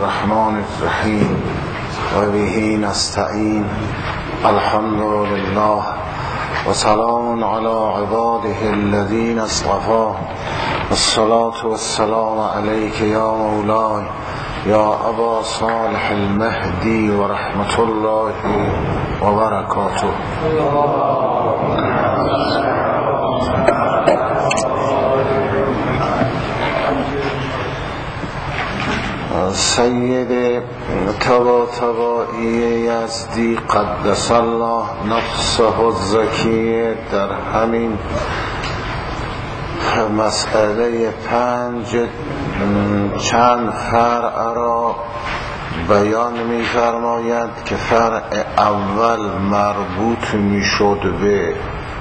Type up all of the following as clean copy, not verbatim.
الرحمن الرحیم و به نستعین. الحمد لله و سلام علی عباده الذین اصطفى. الصلاة والسلام علیک یا مولای یا ابا صالح المهدی و رحمت الله و برکاته. سید طباطبایی یزدی قدس الله نفسه الزکیه در همین مسئله 5 چند فرع را بیان می فرماید که فرع اول مربوط می شد به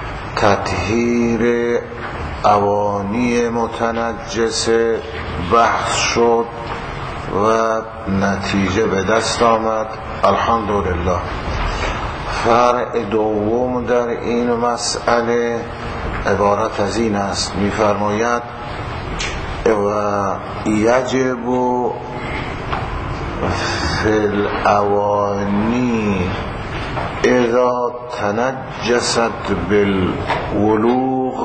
تطهیر اوانی متنجس بحث شد و نتیجه به دست آمد، الحمدلله. فرع دوم در این مسئله عبارت از این است، می‌فرماید و یجب فی الاوانی اذا تنجست بالولوغ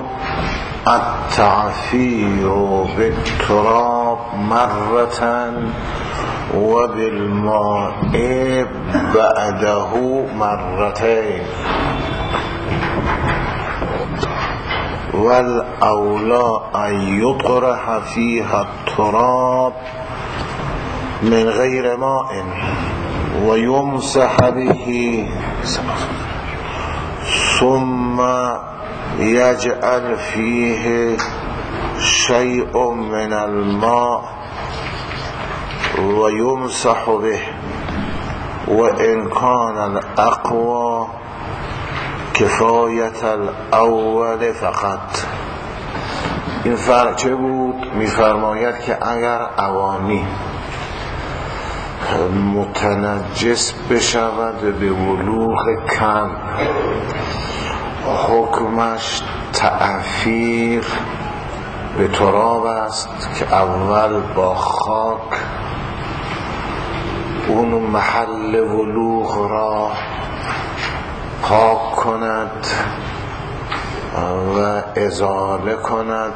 التعفیر بالتراب مرة و بالماء بعده مرتين والاولی ان یطرح فیها التراب من غیر ماء و یمسح به ثم یجعل فیه شیء من الماء و یمسح به و ان کان الاقوى کفایت الاول فقط. این فرق چه بود؟ میفرماید که اگر اوانی متنجس بشود به ولوغ کم، حکمش تعفیر به تراب است که اول با خاک اون محل ولوغ را پاک کند و ازاله کند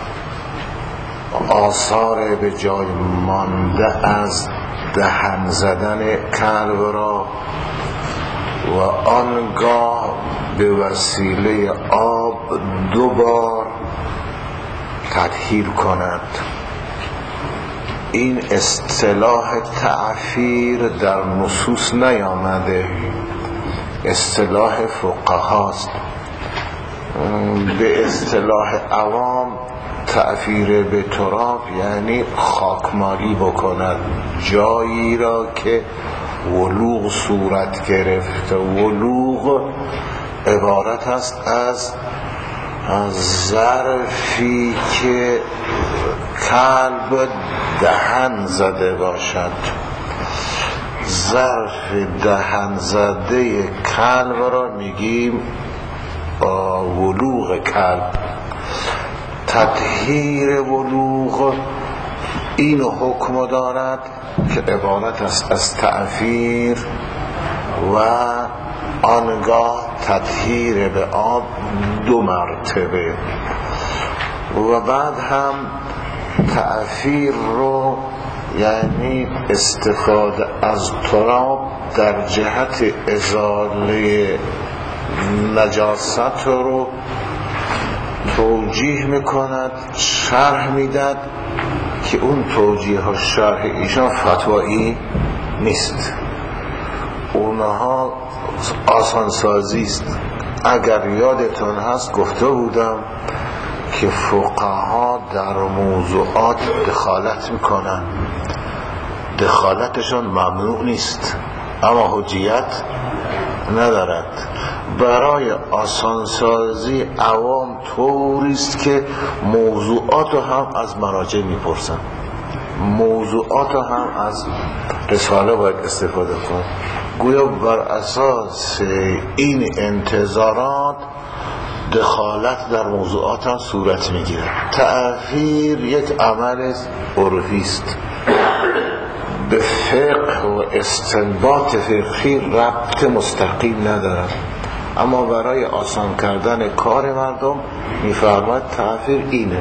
آثار به جای مانده از دهن زدن کلب را و آنگاه به وسیله آب 2 بار تطهیر کند. این اصطلاح تعفیر در نصوص نیامده، اصطلاح فقهاست. به اصطلاح عوام تعفیر به تراب یعنی خاکمالی بکند جایی را که ولوغ صورت گرفته. ولوغ عبارت است از ظرفی که کلب دهن زده باشد. ظرف دهن زده کلب را میگیم ولوغ کلب. تطهیر ولوغ این حکم دارد که عبارت است از تعفیر و آنگاه تطهیر به آب 2 مرتبه و بعد هم تعفیر رو یعنی استفاده از تراب در جهت ازاله نجاست رو توجیه میکند، شرح میداد که اون توجیه ها شرح ایشان فتوایی نیست، اونها آسانسازی است. اگر یادتون هست گفته بودم که فقها در موضوعات دخالت میکنن، دخالتشون ممنوع نیست اما حجیت ندارد. برای آسانسازی عوام طوریست که موضوعات هم از مراجع میپرسن، موضوعات هم از رساله باید استفاده کن. گویا بر اساس این انتظارات دخالت در موضوعات هم صورت میگیره. تعفیر یک عمل عرفی است، به فقه و استنباط فقهی ربط مستقیم ندارد، اما برای آسان کردن کار مردم میفرماید تعفیر اینه: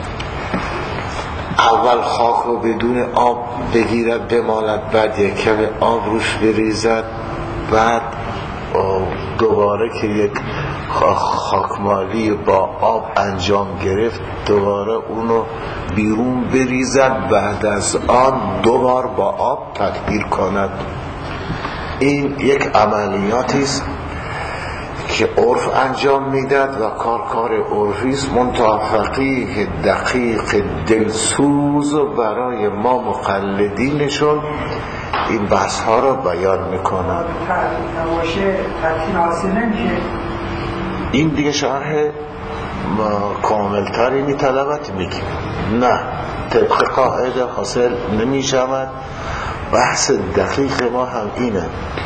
اول خاک رو بدون آب بگیرد بمالد، بعد یک کم آب روش بریزد، بعد دوباره که یک خاکمالی با آب انجام گرفت دوباره اونو بیرون بریزد، بعد از آن دوبار با آب تطهیر کند. این یک عملیاتی است که عرف انجام میداد و کار عرفی است، منتها فقیه دقیق دلسوز برای ما مقلدینشون این بحث ها رو بیان میکنن. این دیگه شرح کاملتری میطلبت میگیم نه، طبق قاعده حاصل نمیشود. بحث دقیق ما هم اینه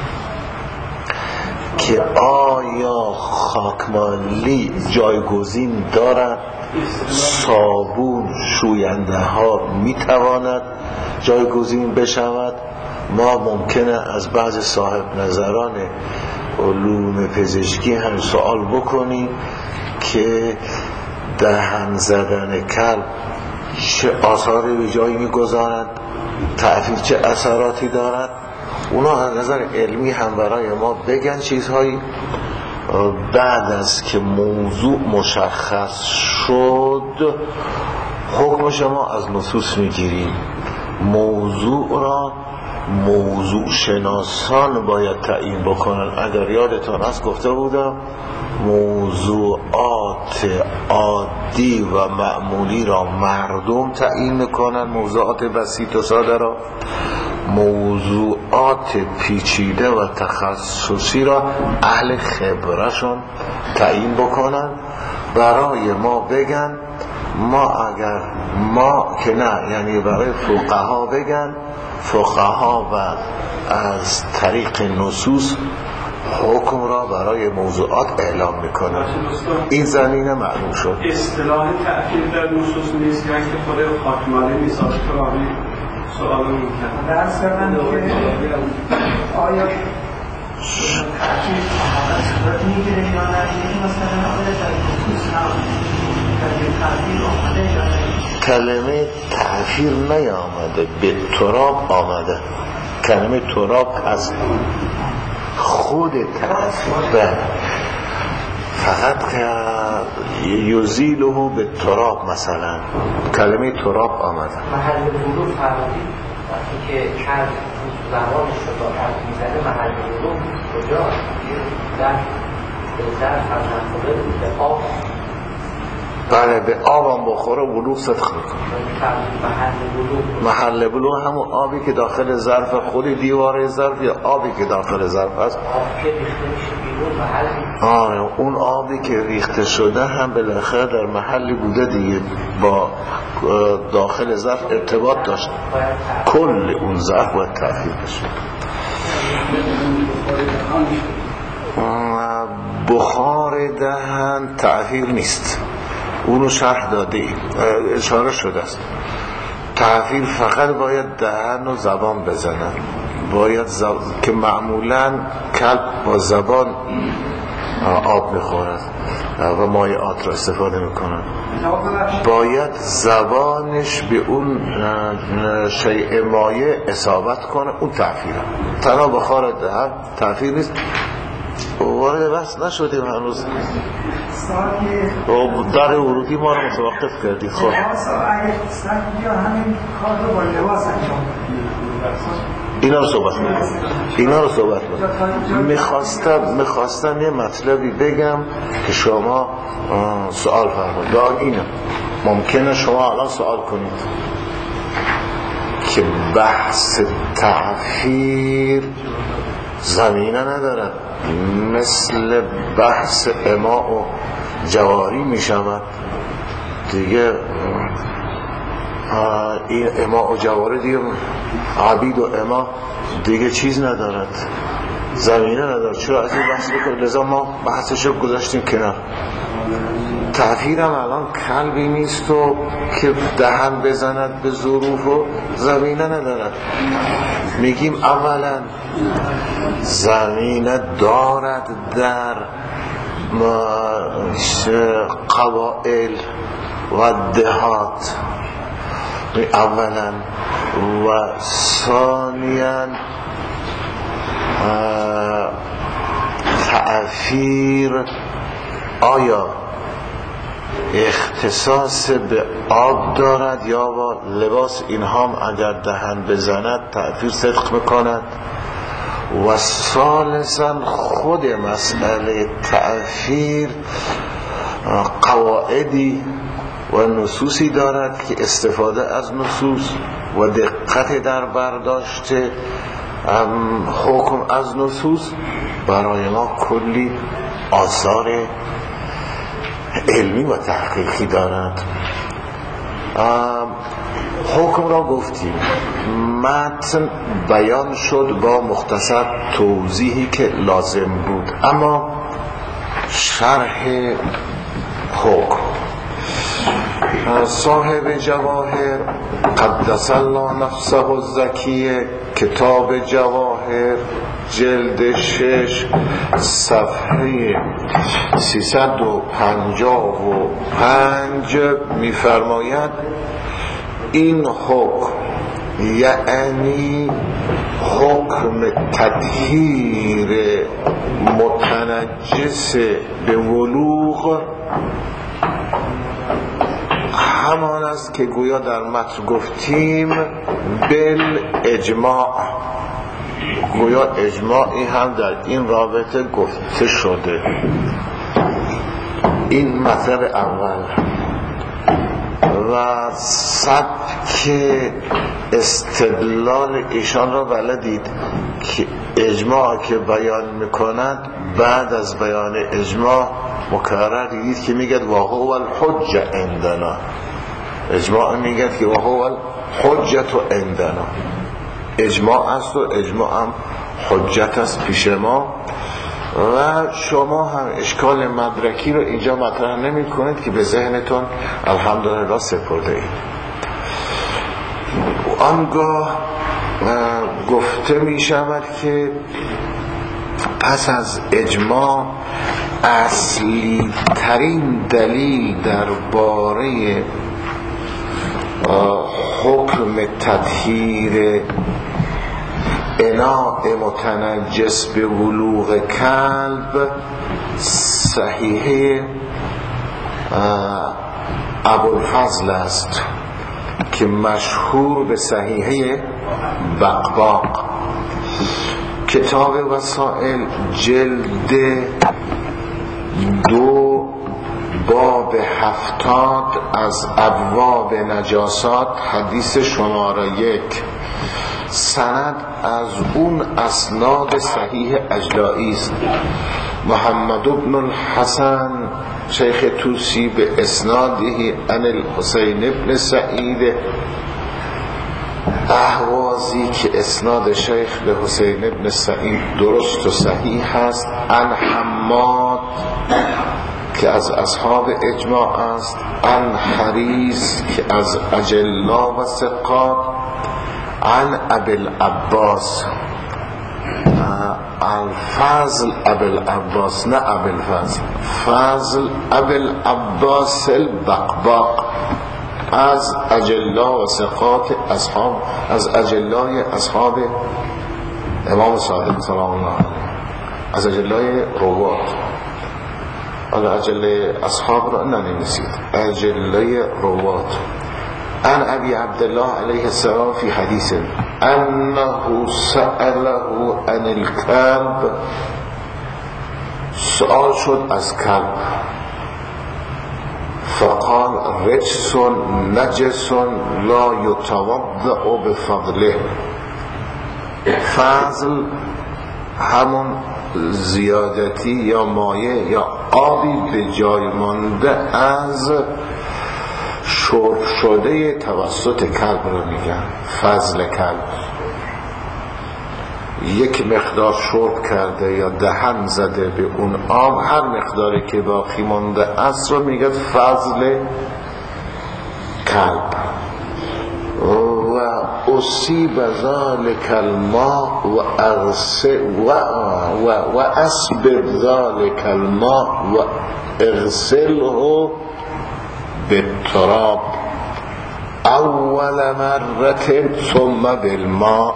که آیا خاکمالی جایگزین دارد؟ صابون شوینده ها میتواند جایگزین بشود؟ ما ممکنه از بعض صاحب نظران علوم پزشکی هم سوال بکنیم که دهن زدن کلب چه آثاری به جایی میگذارد، تعفیر چه اثراتی دارد. اونا از نظر علمی هم برای ما بگن چیزهایی. بعد از که موضوع مشخص شد حکم شما از نصوص میگیریم. موضوع را موضوع شناسان باید تعیین بکنن. اگر یادتان از گفته بودم موضوعات عادی و معمولی را مردم تعیین میکنن، موضوعات بسیط و ساده را. موضوعات پیچیده و تخصصی را اهل خبرشون تعیین بکنن، برای ما بگن. ما اگر ما که نه، یعنی برای فقها بگن، فقها و از طریق نصوص حکم را برای موضوعات اعلام میکنن. این زمینه معلوم شد. اصطلاح تعفیر در نصوص نیست که خود خاکمالی میسازه که راوی سوال میکنه درست کردن که آیا تعفیر صورت میگیره یا نه، مثلا کلمه تعفیر نیامده، به تراب آمده. کلمه تراب از خود تعفیر فقط یزیله به تراب، مثلا کلمه تراب آمده. محل ورود فرمودید وقتی که کرد زمانش رو با کرد میزنه، محل ورود کجا؟ در فرمانده به آب، بله به آبم بخوره ولوغ صدق میکنه. محل بلوغ همون آبی که داخل ظرف، خود دیواره ظرف، یا آبی که داخل ظرف هست. اون آبی که ریخته شده هم بالاخره در محلی بوده دیگه، با داخل ظرف ارتباط داشت. کل اون ظرف باید تعفیر بشه. بخار دهن تعفیر نیست، اونو شرح داده ایم، اشاره شده است. تعفیر فقط باید دهن و زبان بزنن، باید که معمولا کلب با زبان آب میخورد و مایعات را استفاده میکنن، باید زبانش به اون شیء مایع اصابت کنه، اون تعفیره. تنها بخار دهن تعفیر نیست. وارد بحث نشدیم هنوز، در ورودی ما رو متوقف کردی. خب اینا رو صحبت میکنم. میخواستم یه مطلبی بگم که شما سوال فرمایید. اینه ممکنه شما الان سوال کنید که بحث تعفیر زمینه نداره، مثل بحث اماء و جواری می شود دیگه. این اماء و جواری دیگه، عبید و اماء دیگه چیز ندارد، زمینه ندارد. چرا از این بحث بکنید؟ لذا ما بحثشو گذاشتیم کنار. تعفیرم الان کلبی نیست و که دهن بزند به ظروف و زمینه ندارد. میگیم اولا زمین دارد در قبائل و دهات اولا، و ثانیا تأثیر آیا اختصاص به آب دارد یا با لباس، اینها هم اگر دهن بزند تأثیر صدق میکند. و ثالثا خود مسئله تأثیر قواعدی و نصوصی دارد که استفاده از نصوص و دقت در برداشت حکم از نصوص برای ما کلی آثار علمی و تحقیقی دارد. حکم را گفتیم، متن بیان شد با مختصر توضیحی که لازم بود. اما شرح حکم صاحب جواهر قدس الله نفسه الزکیه، کتاب جواهر جلد 6 صفحه 355 میفرماید این حکم یعنی حکم تطهیر متنجس به ولوغ همان است که گویا در متن گفتیم بالاجماع، گویا اجماعی هم در این رابطه گفته شده. این مطلب اول. و سبک استدلال ایشان را بلدید که اجماع که بیان میکند بعد از بیان اجماع مکرر دیدید که میگد و هو الحجه عندنا، اجماع میگد که و هو الحجه عندنا، اجماع است و اجماع هم حجت است پیش ما. و شما هم اشکال مدرکی رو اینجا مطرح نمی کنید که به ذهنتون الحمدلله سپرده اید. آنگاه گفته می شود که پس از اجماع اصلی ترین دلیل درباره حکم تطهیر اناء متنجس به ولوغ کلب صحیح ابوالفضل است که مشهور به صحیح بقباق. کتاب وسائل جلد 2 باب 70 از ابواب نجاسات حدیث شماره 1 سند از اون اسناد صحیح اجلایی است. محمد بن الحسن شیخ توسی به اسناده عن الحسین ابن سعید اهوازی که اسناد شیخ به حسین ابن سعید درست و صحیح است، عن حماد که از اصحاب اجماع است، عن حریص که از اجلا و ثقات، عن ابی العباس الفضل ابی العباس نه ابی الفضل، فضل ابی العباس البقباق از اجلا و ثقات اصحاب، از اجلای اصحاب امام صادق سلام الله علیه، از اجلای روات. حالا اجلای اصحاب را ننویسید، اجلای روات. عن ابي عبد الله عليه السلام في حديث انه سأله عن الكلب، سؤال شد از کلب، فقال رجس نجس لا يتوضأ بفضله. فضل همون زیادتی یا مایه یا آبی به جای مانده از شرب شده توسط کلب رو میگن فضل کلب. یک مقدار شرب کرده یا دهن زده به اون آب، هر مقداری که باقی مانده است رو میگن فضل کلب. و اصیب ذلك الماء و اسبب ذلك الماء و اغسله بالتراب اول مرة ثم بالماء.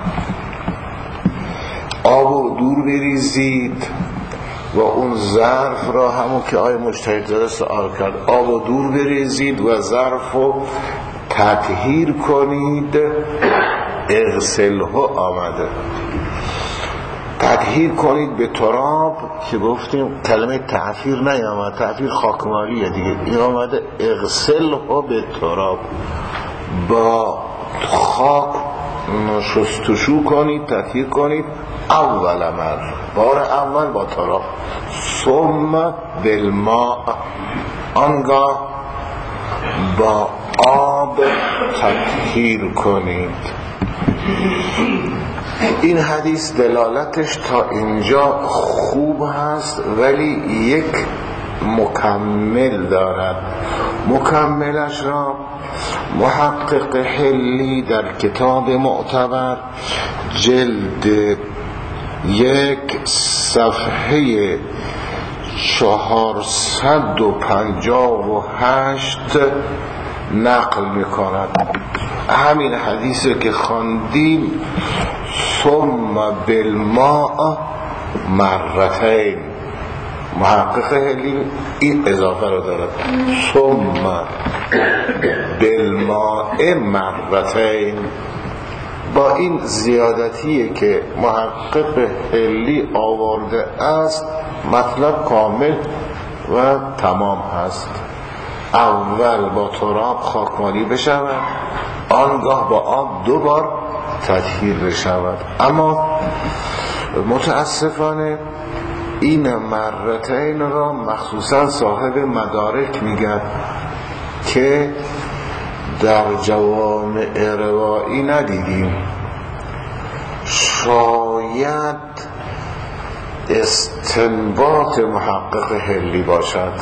آب و دور بریزید و اون ظرف را، همون که آیه مجتهد زاده سوال کرد، آب و دور بریزید و ظرف رو تطهیر کنید. اغسله آمده، تطهیر کنید به تراب، که گفتیم کلمه تعفیر نیامد، تعفیر خاکمالیه دیگه، این آمده اغسله به تراب، با خاک شستشو کنید، تطهیر کنید. اول مرة، بار اول با تراب. ثم بالماء، آنگاه با آب تطهیر کنید. این حدیث دلالتش تا اینجا خوب هست، ولی یک مکمل دارد. مکملش را محقق حلی در کتاب معتبر جلد 1 صفحه 458 نقل میکند. همین حدیثی که خواندیم، ثم بالماء مرتين، محقق حلی این اضافه رو دارد، ثم بالماء مرتين. با این زیادتیه که محقق حلی آورده است، مطلب کامل و تمام هست. اول با تراب خاکمالی بشود، آنگاه با آب 2 بار تطهیر بشود. اما متاسفانه این مرتين را مخصوصا صاحب مدارک میگن که در جوامع روایی ندیدیم. شاید استنباط محقق حلی باشد،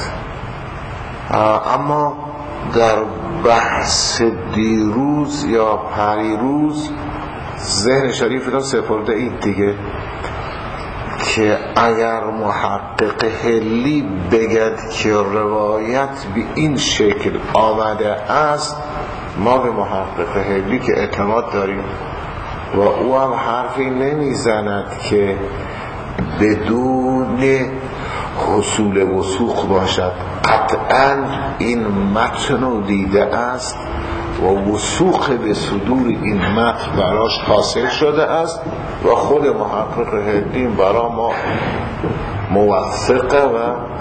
اما در بحث دیروز یا پریروز ذهن شریف را سپرده اید دیگه، که اگر محقق حلی بگد که روایت به این شکل آمده است، ما به محقق حلی که اعتماد داریم و او هم حرفی نمیزند که بدون حصول وثوق باشد. قطعا این متن رو دیده است و وثوق به صدور این متن براش حاصل شده است و خود محقق حلی برا ما موثقه و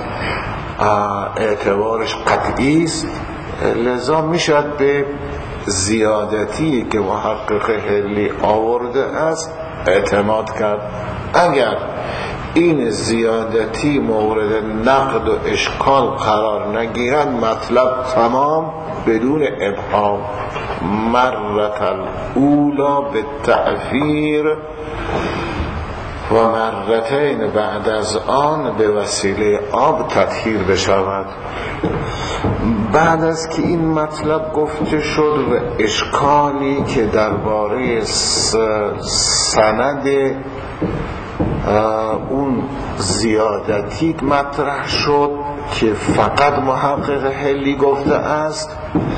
اعتبارش قطعی است. لذا میشد به زیادتی که محقق حلی آورده است اعتماد کرد. اگر این زیادتی مورد نقد و اشکال قرار نگیرد، مطلب تمام بدون ابهام. مرت الاولا به تعفیر و مرتين بعد از آن به وسیله آب تطهیر بشود. بعد از که این مطلب گفته شد و اشکالی که درباره سند اون زیادتی مطرح شد که فقط محقق حلی گفته است،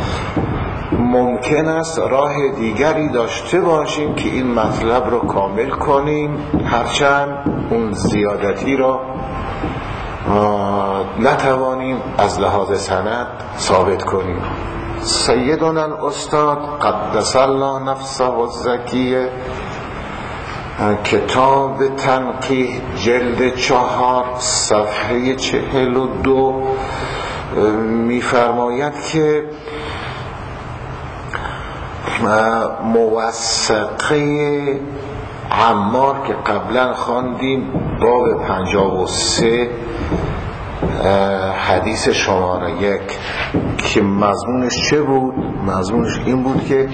ممکن است راه دیگری داشته باشیم که این مطلب رو کامل کنیم، هرچند اون زیادتی رو نتوانیم از لحاظ سند ثابت کنیم. سیدنا الاستاد قدس الله نفسه الزکیه کتاب تنقیح جلد 4 صفحه 42 می‌فرماید که موثقه عمار که قبلا خواندیم باب 53 حدیث شماره 1 که مضمونش چه بود؟ مضمونش این بود که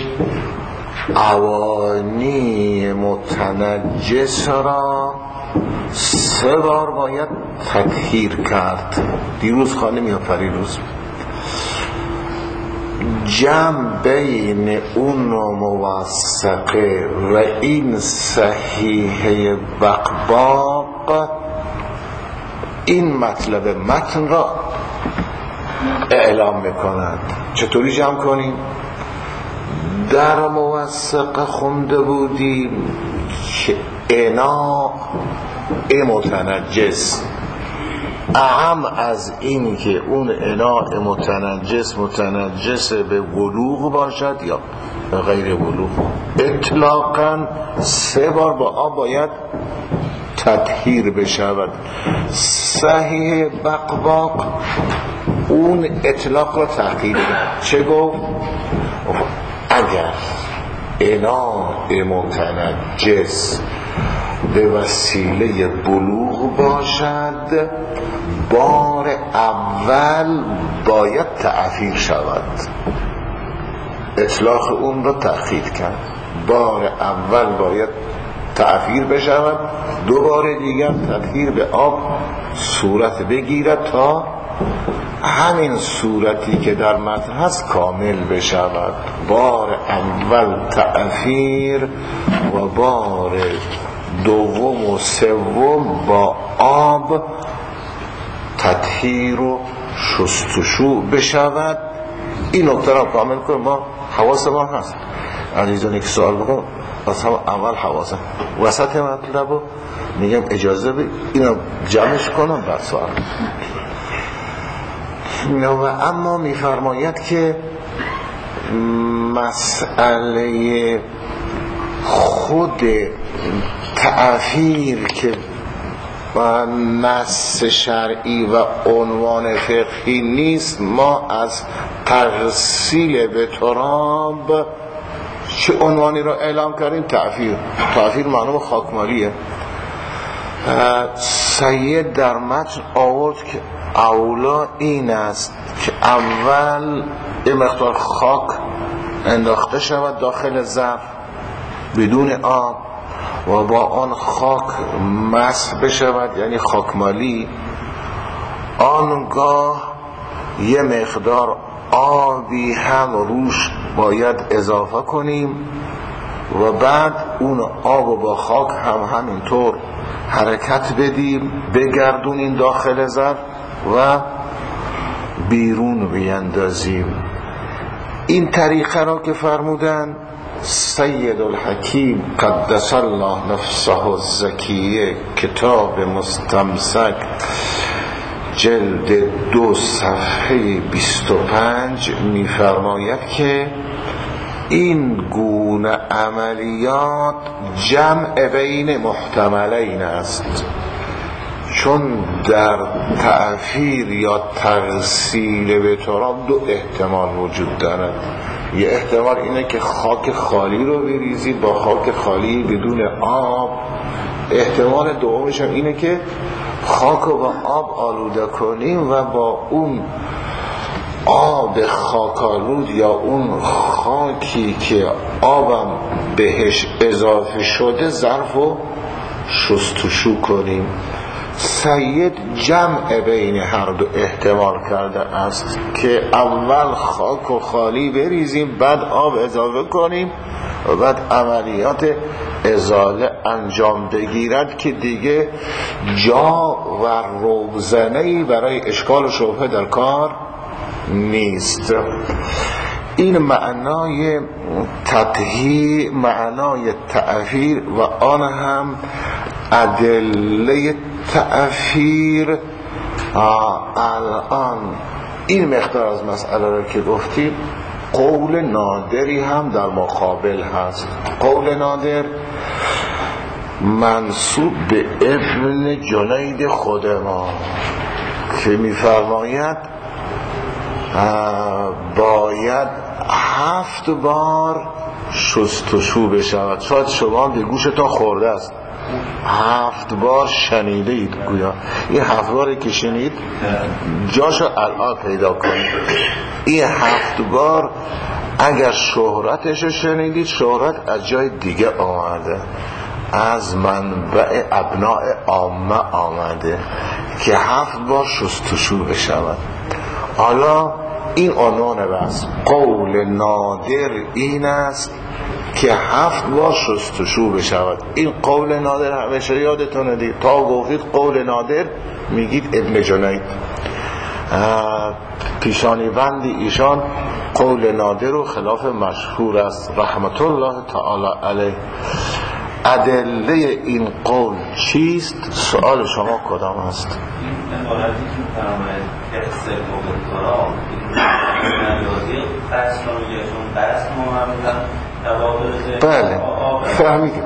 اوانی متنجس را 3 بار باید تطهیر کرد. دیروز خانم یا پریروز جمع بین اون موثقه و این صحیحه بقباق این مطلب متن را اعلام میکنند. چطوری جمع کنیم؟ در موثقه خونده بودیم که انا متنجس اهم از این که اون اناء متنجس به ولوغ باشد یا به غیر ولوغ. اطلاقاً 3 بار با آب باید تطهیر بشود. صحیح بقباق اون اطلاق را تحقیر کرد. چه گفت؟ اگر اناء متنجس به وسیله بلوغ باشد بار اول باید تعفیر شود. اطلاق اون را تأخیر کرد. بار اول باید تعفیر بشود، 2 بار دیگر تطهیر به آب صورت بگیرد تا همین صورتی که در متن هست کامل بشود. بار اول تعفیر و بار دوم و سوم با آب تطهیر و شستشو بشود. این نکته را کامل کنیم. ما حواس ما هست. عزیزان یک سوال بکن از هم اول حواسم وسط مطلب رو میگم اجازه به اینو جمعش کنم بعد سوال. و اما میفرماید که مسئله خود تعفیر که و نص شرعی و عنوان فقهی نیست، ما از تغسیل به تراب چه عنوانی را اعلام کردیم؟ تعفیر معنی خاکمالیه. سید در متن آورد که اولا این است که اول یه مقدار خاک انداخته شود داخل ظرف بدون آب و با آن خاک مسح بشود، یعنی خاکمالی. آنگاه یه مقدار آبی هم روش باید اضافه کنیم و بعد اون آب و با خاک هم همینطور حرکت بدیم، بگردونیم داخل ظرف و بیرون بیندازیم. این طریقه را که فرمودن سید الحکیم قدس الله نفسه الزکیه کتاب مستمسک جلد 2 صفحه 25 میفرماید که این گونه عملیات جمع بین محتملین است، چون در تعفیر یا تغسیل به تراب 2 احتمال وجود دارد. یه احتمال اینه که خاک خالی رو بریزید با خاک خالی بدون آب. احتمال دومش هم اینه که خاک رو با آب آلوده کنیم و با اون آب خاکالود یا اون خاکی که آبم بهش اضافه شده ظرف رو شستشو کنیم. سید جمع بین هر 2 احتمال کرده است که اول خاک و خالی بریزیم، بعد آب اضافه کنیم و بعد عملیات ازاله انجام بگیرد که دیگه جا و روزنه‌ای برای اشکال و شبهه در کار نیست. این معنای تطهیر، معنای تعفیر و آن هم ادله تعفیر. الان این مقدار از مسئله را که گفتیم، قول نادری هم در مقابل هست. قول نادر منسوب به ابن جنید خود ما که میفرماید باید 7 بار شستشو بشود. شاید شما به گوشتان خورده است 7 بار شنیده اید، گویا این 7 باری که شنید جاشو الان پیدا کنید. این 7 بار اگر شهرتشو شنیدید، شهرت از جای دیگه آمده، از منبع ابناء عامه آمده که 7 بار شستشو بشود. حالا این عنوان بس. قول نادر این است که 7 بار شستشو بشود. این قول نادر همیشه یادتونه دید، تا گفتید قول نادر میگید ابن جنید. پیشانی بندی ایشان قول نادر و خلاف مشهور است رحمت الله تعالی علیه. ادله این قول چیست؟ سوال شما کدام است؟ این عبارتی که فرماید اقصد مبترا نداری قصد کنیشون قصد محمدن بله فهمیدیم.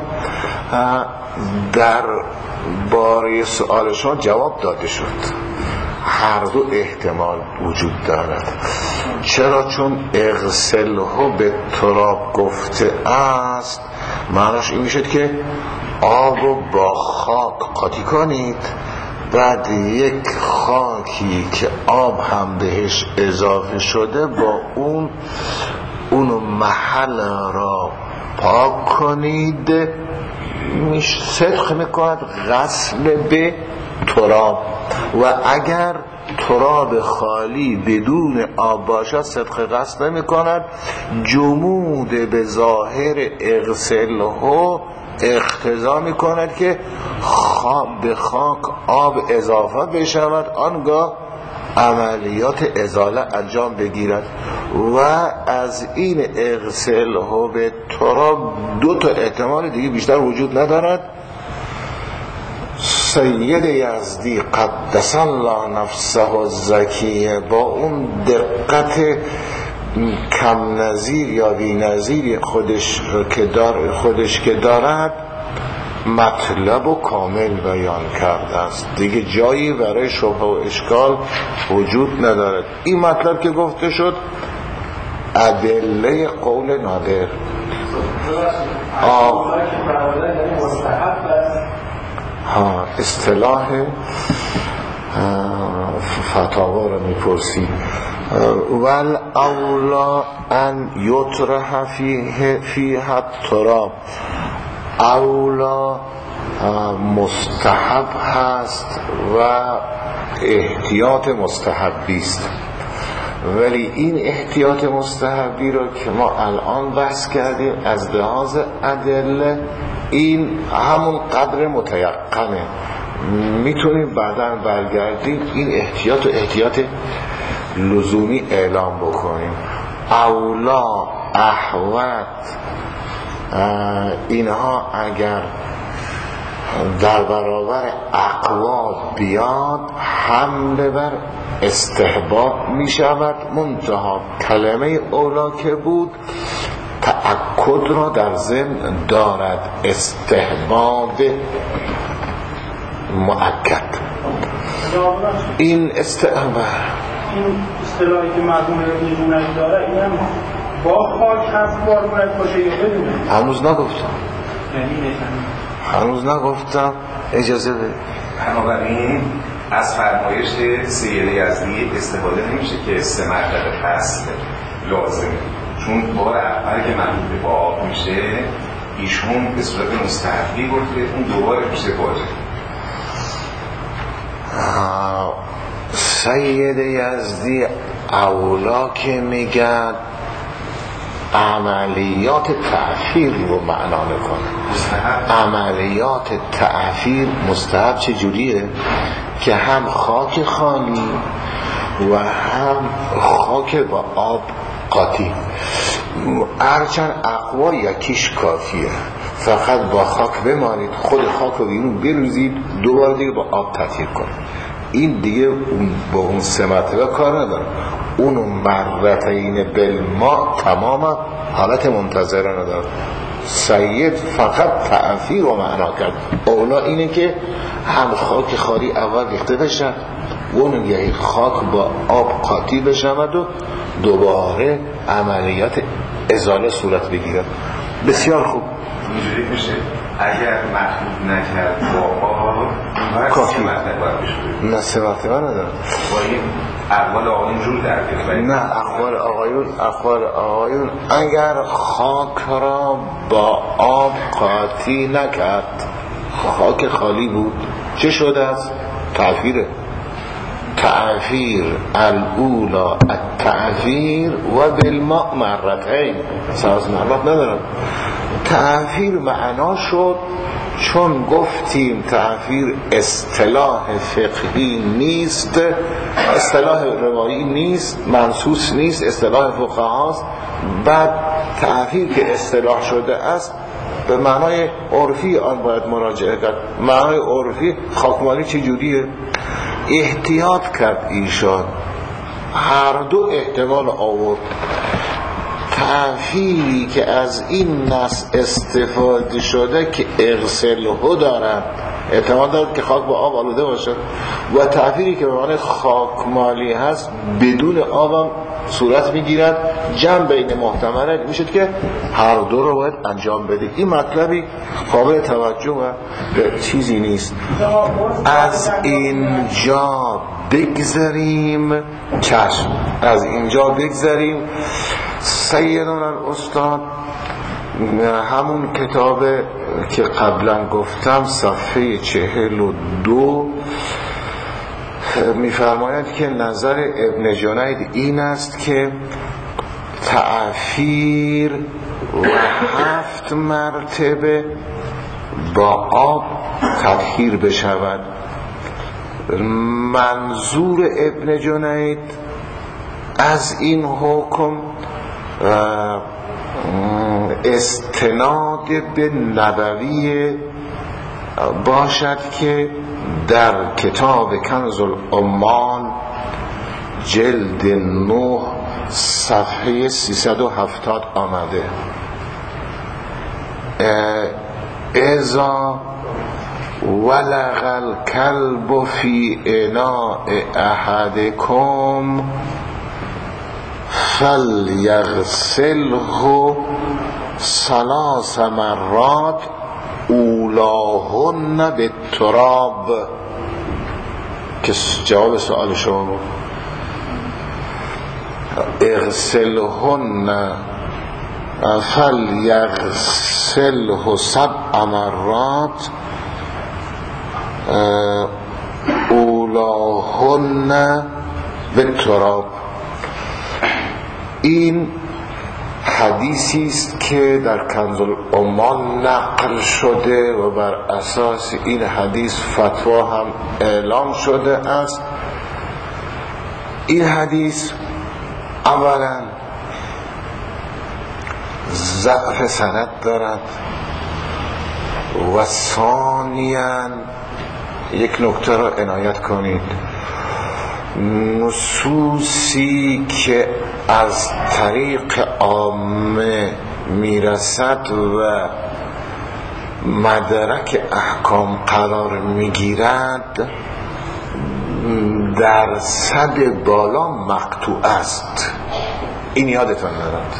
در باره سوالشان جواب داده شد. هر دو احتمال وجود دارد. چرا؟ چون اغسله به تراب گفته است، معناش این میشد که آب رو با خاک قاطی کنید، بعد یک خاکی که آب هم بهش اضافه شده با اون محل را پاک کنید. صدق میکند غسل به تراب. و اگر تراب خالی بدون آب باشد صدق غسل نمی کند. جمود به ظاهر اغسله اقتضا می کند که به خاک آب اضافه بشود، آنگاه عملیات ازاله انجام بگیرد. و از این اغسله به تراب 2 تا احتمال دیگه بیشتر وجود ندارد. سید یزدی قدس الله نفسه الزکیه با اون دقت کم نظیر یا بی نظیر خودش که دارد مطلب و کامل بیان کرده است، دیگه جایی برای شبهه و اشکال وجود ندارد. این مطلب که گفته شد ادله قول نادر. اصطلاح فتاوا رو میپرسی. ول اولا ان یطرح فیه التراب. اولا مستحب هست و احتیاط مستحبی است، ولی این احتیاط مستحبی رو که ما الان بحث کردیم از لحاظ ادله این همون قدر متیقنه، میتونیم بعداً برگردیم این احتیاط لزومی اعلام بکنیم. اولا احوط اینها اگر در برابر اقوا بیاد حمله بر استحباب می شود، منتها کلمه اولا که بود تأکد را در ضمن دارد، استحباب مؤکد. این اصطلاحی که مردم میدونن داره این هم با خاک 7 بار باید باشه یا بدونه؟ هنوز نگفتم اجازه بده. بنابراین از فرمایش سید یزدی استفاده نمیشه که 3 مرتبه فصل لازمه، چون بار اول که مربوط به آب میشه ایشون به صورت مستحبی گفته، اون دوباره میشه واجب. سید یزدی اولا که میگن عملیات تعفیر رو معنا میکنه. عملیات تعفیر مستحب چجوریه؟ که هم خاک خالی و هم خاک با آب قاطی. هرچند اقوا یکیش کافیه، فقط با خاک بمانید، خود خاک رو بیرون بروزید، دوباره دیگه با آب تطهیر کنید. این دیگه با اون 3 مرتبه کار نداره. اونو مرتين بالماء تماما حالت منتظره نداره. سید فقط تعفیر و معنا کرد. اولا اینه که هم خاک خالی اول ریخته بشه و اون یه خاک با آب قاطی بشود و دوباره عملیات ازاله صورت بگیرد. بسیار خوب. اینجوری میشه اگر مخلوط نکرد با آب کافی. نه 3 مرتبه نداره. با این اقوال آقایون جور در بیاره. نه اقوال آقایون اگر خاک را با آب قاطی نکرد، خاک خالی بود، چه شده است؟ تعفیره. تعفیر الاولا التعفیر و بالماء مرتين، ساز مرات ندارم. تعفیر معنا شد چون گفتیم تعفیر اصطلاح فقهی نیست، اصطلاح روایی نیست، منصوص نیست، اصطلاح فقهاست. بعد تعفیر که اصطلاح شده است به معنای عرفی آن باید مراجعه کرد. معنای عرفی خاکمالی چه جوریه؟ احتیاط کرد ایشان، هر دو احتمال آورد. تعفیری که از این نص استفاده شده که اغسله دارد، احتمال دارد که خاک با آب آلوده باشد، و تعفیری که به معنی خاکمالی هست بدون آبم صورت میگیرد. جمع بین محتمله میشد که هر دو رو باید انجام بده. این مطلبی قابل توجه و چیزی نیست. از اینجا بگذاریم، چشم، از اینجا بگذاریم. سیدنا الاستاد همون کتاب که قبلا گفتم صفحه 42 میفرماید که نظر ابن جنید این است که تعفیر و 7 مرتبه با آب تطهیر بشود. منظور ابن جنید از این حکم استناد به نبوی باشد که در کتاب کنز العمال جلد 9 صفحه 370 آمده. اذا ولغ الكلب فی اناء احدکم فلیغسله 3 مرات اولاهن بالتراب، که جواب سوال شما بود. اغسلهن فلیغسله 7 مرات اولاهن بالتراب. این حدیثی است که در کنز العمال نقل شده و بر اساس این حدیث فتوا هم اعلام شده است. این حدیث اولا ضعف سند دارد و ثانیاً یک نکته را عنایت کنید، نصوصی که از طریق عامه میرسد و مدرک احکام قرار میگیرد در صد بالا مقطوع است. این یادتان دارد.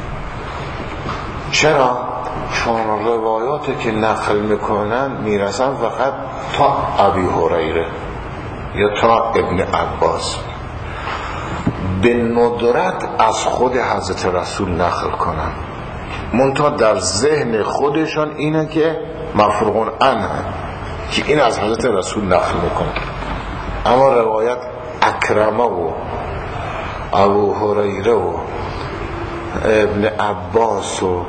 چرا؟ چون روایاتی که نقل میکنن میرسن فقط تا ابی هریره یا تا ابن عباس، به ندرت از خود حضرت رسول نقل کنن. منتها در ذهن خودشان اینه که مفروغ عنه، که این از حضرت رسول نقل میکنن. اما روایت اکرمه و ابو هریره و ابن عباس و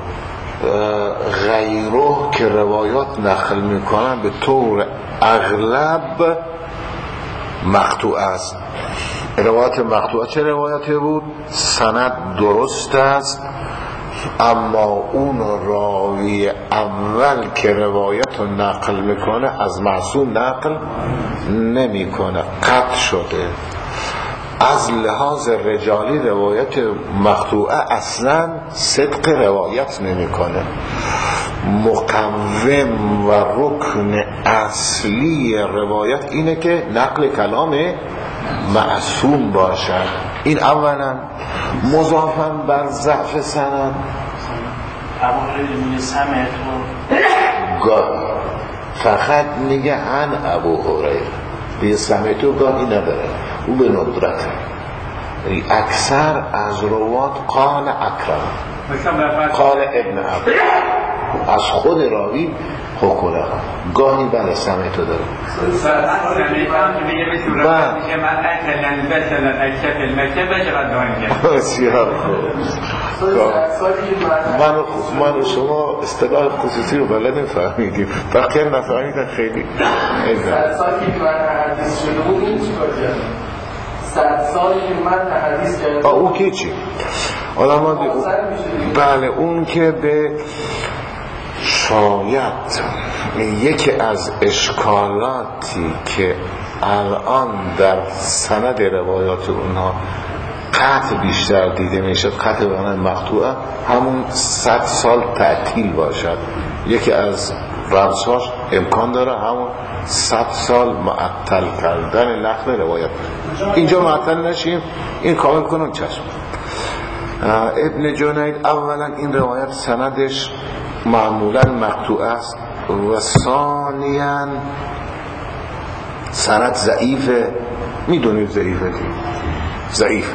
غیره که روایات نقل میکنن به طور اغلب مقطوع است. روایت مقطوعه چه روایتی بود؟ سند درست است، اما اون راوی اول که روایت رو نقل میکنه از معصوم نقل نمیکنه، قطع شده. از لحاظ رجالی روایت مقطوعه اصلا صدق روایت نمیکنه. مقوم و رکن اصلی روایت اینه که نقل کلام معصوم باشد. این اولا. مضافاً بر ضعف سند فقط میگه عن ابو هریره، به سمعتو گاهی نداره، او به ندرته. اکثر از روات قال اکرم، قال ابن عباس، از خود راوی حکوله گاهی بله سمیت رو داره من و شما اصطلاح خصوصی رو بلد نفهمیدیم بقیه نفهمیدن خیلی 100 سالی که من حدیث شده بود این چی کار کرد 100 سالی که من حدیث کرده اون که چی؟ بله اون که به شاید یکی از اشکالاتی که الان در سند روایات اونها قطع بیشتر دیده میشد قطع به معنی مقطوعه همون 100 سال تعطیل باشد یکی از رمزهاش امکان داره همون 100 سال معطل کردن نقل روایت اینجا معطل نشیم این کامل کنون چشم ابن جنید اولا این روایت سندش معمولا مقطوع است و ثانیاً سند ضعیفه میدونید ضعیف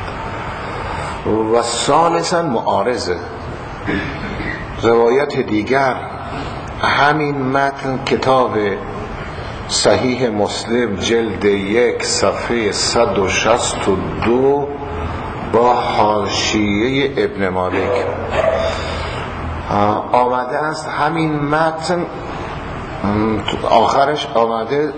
و ثالثاً معارضه روایت دیگر همین متن کتاب صحیح مسلم جلد 1 صفحه 162 با حاشیه ابن مالک آمده است همین متن آخرش آمده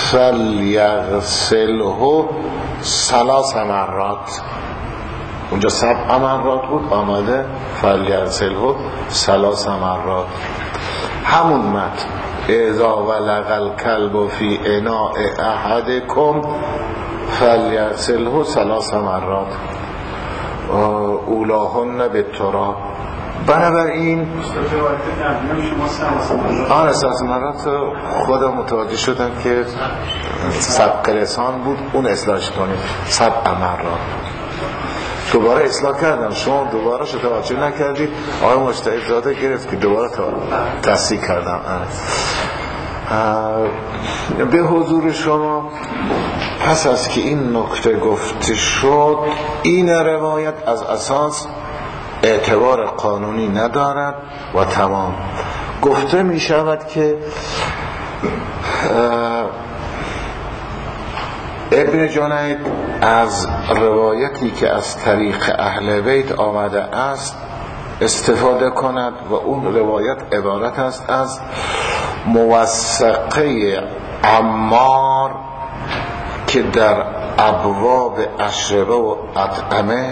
فلیغسله 3 مرات اونجا 7 مرات بود آمده فلیغسله 3 مرات همون متن اذا ولغ الكلب فی اناء احدکم فلیغسله 3 مرات اولاهن بالتراب بنابراین آن 3 مرات خدا متوجه شدن که سبق لسان بود اون اصلاحش کنیم 7 مرات دوباره اصلاح کردم شما دوباره توجه نکردید آقای مجتهد زاده گرفت که دوباره تصحیح کردم به حضور شما پس از که این نکته گفته شد این روایت از اساس اعتبار قانونی ندارد و تمام گفته می شود که ابن جنید از روایتی که از طریق اهل بیت آمده است استفاده کند و اون روایت عبارت است از موثقه عمار که در ابواب اشربه و اطعمه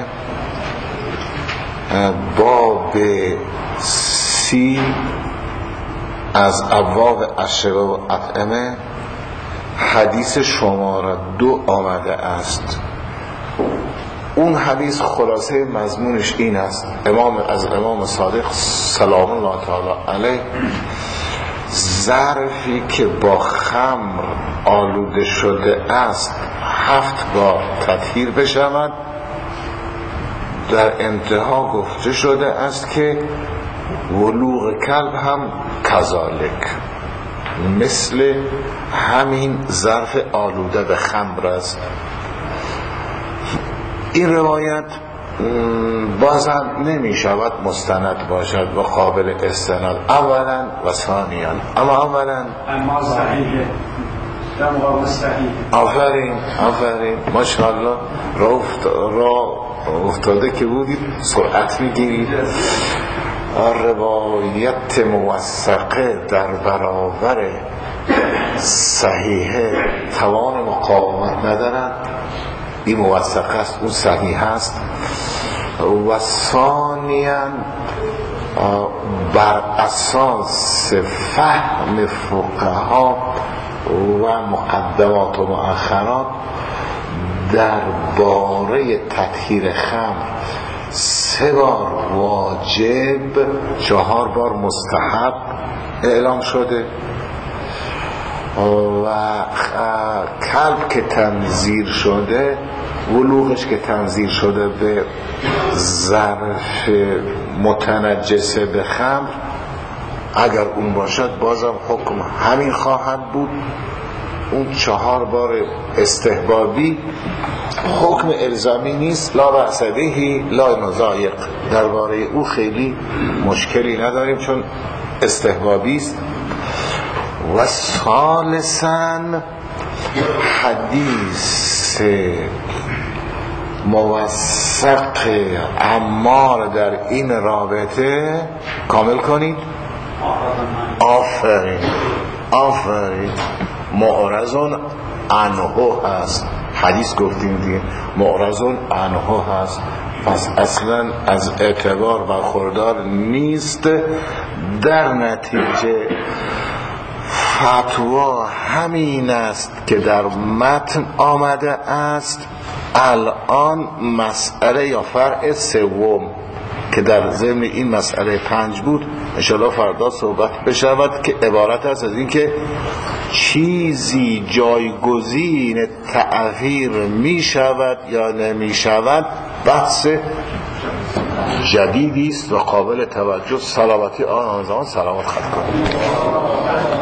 باب 30 از ابواب اشربه و اطعمه حدیث شماره 2 آمده است اون حدیث خلاصه مضمونش این است از امام صادق سلام الله تعالی علیه ظرفی که با خمر آلوده شده است 7 بار تطهیر بشود در انتها گفته شده است که ولوغ کلب هم کذالک مثل همین ظرف آلوده به خمر است این روایت بازم نمی شود مستند باشد و قابل استناد اولا و ثانیا اولا صحیحه در مقابل صحیح آفرین ماشاءالله را افتاده که بودید سرعت میگیرید روایت موثقه در برابر صحیحه توان مقاومت ندارد این موثقه است اون صحیح است و ثانیاً بر اساس فهم فقها و مقدمات و مؤخرات در باره تطهیر خمر 3 بار واجب 4 بار مستحب اعلام شده و کلب که تنظیر شده ولوغش که تنظیر شده به ظرف متنجسه به خمر اگر اون باشد بازم حکم همین خواهد بود اون 4 بار استحبابی حکم الزامی نیست لا بأس به لا نضایق درباره او خیلی مشکلی نداریم چون استحبابی است و ثالثاً حدیث موثق عمار در این رابطه کامل کنید. آفرین معرضون عنه هست، حدیث گفتیم دیگه، معرضون عنه هست، پس اصلا از اعتبار برخوردار نیست. در نتیجه فتوا همین است که در متن آمده است. الان مسئله یا فرع سوم که در ضمن این مسئله 5 بود انشاءالله فردا صحبت بشود که عبارت است از این که چیزی جایگزین تأخیر می شود یا نمی شود. بحث جدیدی است و قابل توجه. سلامتی آن زمان سلامت خط کنید.